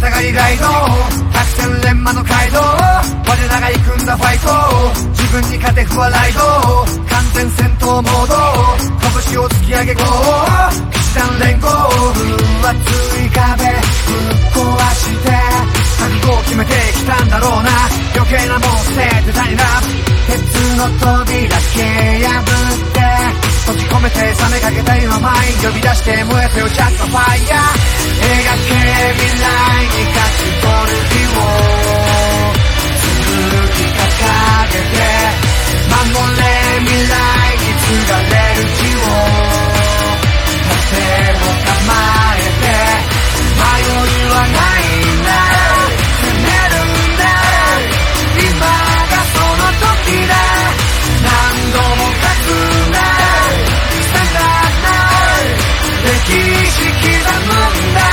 たがりライド百戦錬磨の街道我らが行くんだファイト自分に勝て不破ライド完全戦闘モード拳を突き上げゴー騎士団連合分厚い壁ぶっ壊して覚悟を決めてきたんだろうな余計なもん捨ててたいな鉄の扉蹴破って閉じ込めて冷めかけた今前呼び出して燃えてよジャットファイヤー描け未来に勝ち取る日を続き掲げて守れ未来に継がれる日を盾を構えて迷いはないんだ攻めるんだ今がその時だ何度も勝つんだスタンダード歴史刻むんだ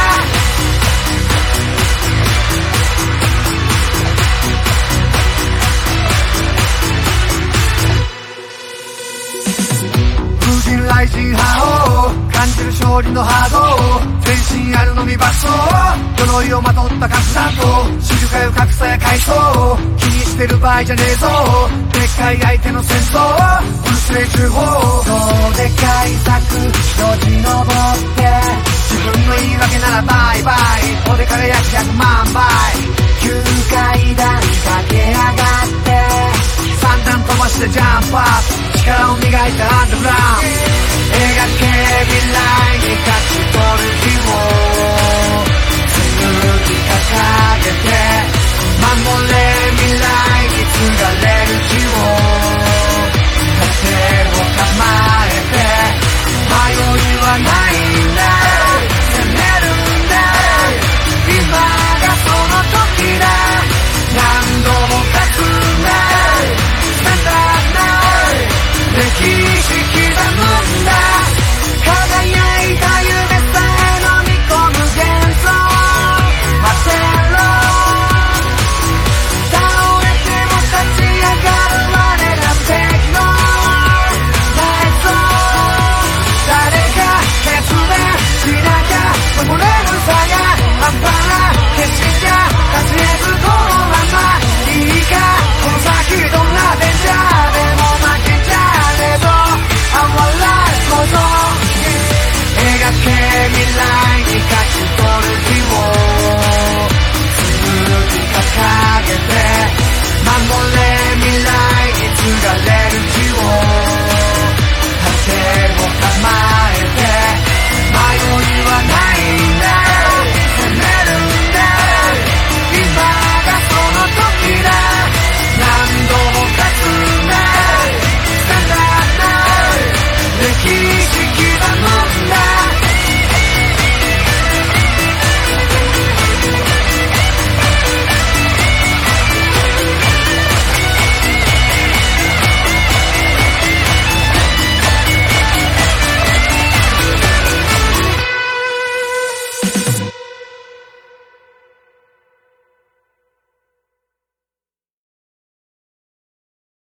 風神雷神覇王感じる勝利の波動全身あるのみ爆走鎧をまとった核弾頭知るかよ格差や階層気にしてる場合じゃねえぞでっかい相手の戦争うるせえ重砲どうでかい策よじ登って自分の言い訳ならバイバイおで輝き100万倍9階段駆け上がって3段飛ばしてジャンプアップ力を磨いたアンダーグラウンド描け未来に勝ち取る日を貫き掲げて守れ未来に継が